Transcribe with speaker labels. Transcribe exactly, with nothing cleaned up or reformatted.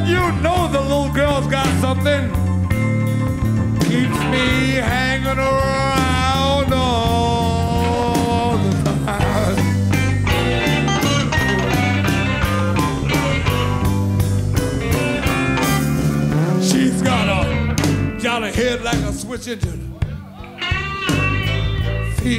Speaker 1: You know the little girl's got something. Keeps me hanging around all the time. She's got a got a head like a switch engine.